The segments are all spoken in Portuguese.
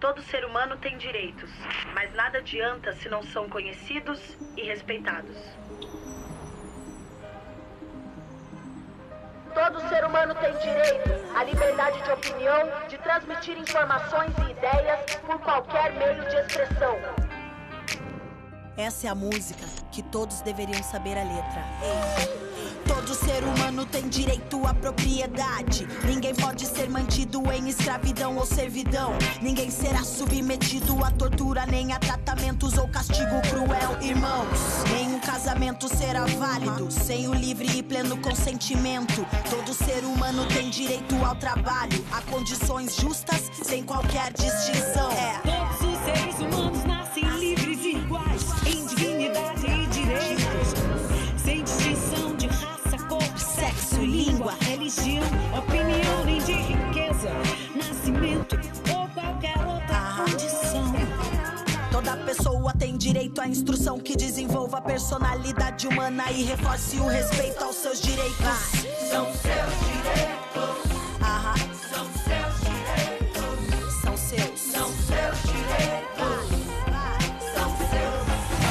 Todo ser humano tem direitos, mas nada adianta se não são conhecidos e respeitados. Todo ser humano tem direito à liberdade de opinião, de transmitir informações e ideias por qualquer meio de expressão. Essa é a música que todos deveriam saber a letra. Todo ser humano tem direito à propriedade. Ninguém pode ser mantido em escravidão ou servidão. Ninguém será submetido a tortura, nem a tratamentos ou castigo cruel, irmãos. Nenhum casamento será válido sem o livre e pleno consentimento. Todo ser humano tem direito ao trabalho, a condições justas, sem qualquer distinção. Todos os seres humanos nascem livres e iguais, em dignidade e direitos, sem distinção de raça, cor, sexo, língua, religião, opinião, nem de riqueza, nascimento ou qualquer outra condição. Toda pessoa tem direito à instrução que desenvolva a personalidade humana e reforce o respeito aos seus direitos. São seus direitos. São seus direitos. São seus. São seus direitos. São seus.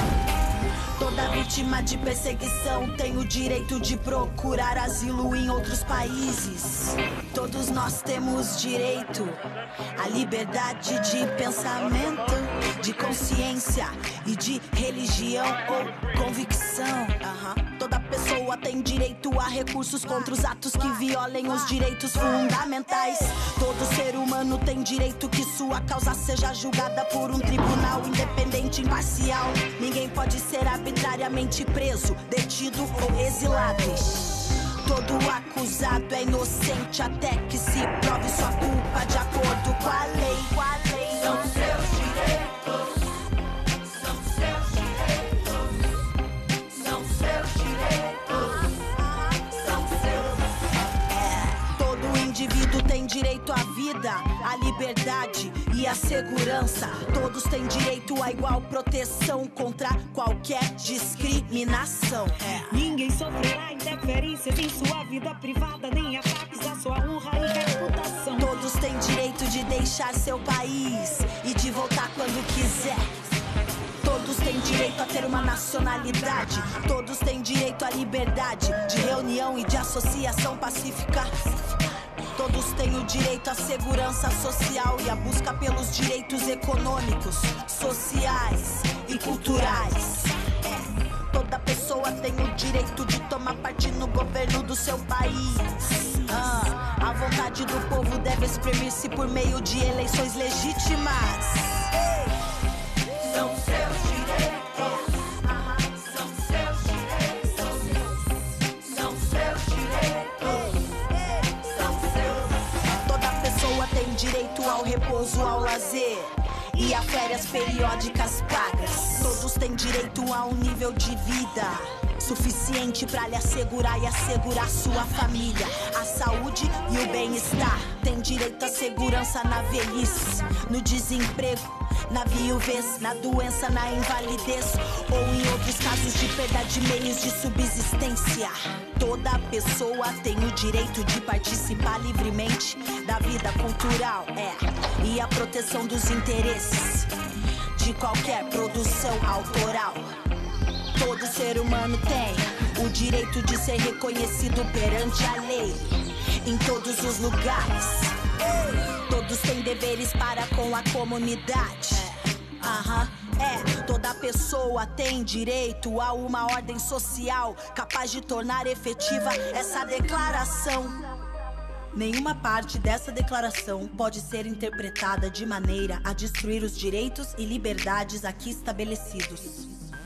Toda vítima de perseguição tem o direito de procurar asilo em outros países. Todos nós temos direito à liberdade de pensamento, de consciência e de religião ou convicção. Toda pessoa tem direito a recursos contra os atos que violem os direitos fundamentais. Todo ser humano tem direito que sua causa seja julgada por um tribunal independente e imparcial. Ninguém pode ser arbitrariamente preso, detido ou exilado. Todo acusado é inocente até que se prove sua culpa de acordo com a lei. São seus direitos. São seus direitos. São seus direitos. São seus. Todo indivíduo tem direito à vida, à liberdade e à segurança. Todos têm direito à igual proteção contra qualquer discriminação. Ninguém sofrerá interferências em sua vida privada, nem ataques à sua honra e reputação. Todos têm direito de deixar seu país e de voltar quando quiser. Todos têm direito a ter uma nacionalidade. Todos têm direito à liberdade de reunião e de associação pacífica. Todos têm o direito à segurança social e à busca pelos direitos econômicos, sociais e culturais. Toda pessoa tem o direito de tomar parte no governo do seu país. A vontade do povo deve exprimir-se por meio de eleições legítimas. São seus direitos. São seus direitos. São seus direitos. São seus. Toda pessoa tem direito ao repouso, ao lazer e a férias periódicas pagas. Todos têm direito a um nível de vida suficiente pra lhe assegurar e assegurar sua família, a saúde e o bem-estar. Tem direito à segurança na velhice, no desemprego, na viuvez, na doença, na invalidez ou em outros casos de perda de meios de subsistência. Toda pessoa tem o direito de participar livremente da vida cultural, e a proteção dos interesses de qualquer produção autoral. Todo ser humano tem o direito de ser reconhecido perante a lei em todos os lugares. Todos têm deveres para com a comunidade. Toda pessoa tem direito a uma ordem social capaz de tornar efetiva essa declaração. Nenhuma parte dessa declaração pode ser interpretada de maneira a destruir os direitos e liberdades aqui estabelecidos.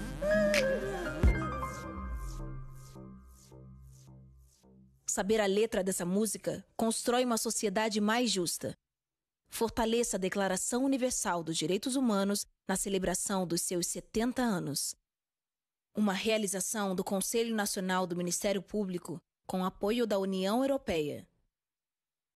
Saber a letra dessa música constrói uma sociedade mais justa. Fortaleça a Declaração Universal dos Direitos Humanos na celebração dos seus 70 anos. Uma realização do Conselho Nacional do Ministério Público com apoio da União Europeia.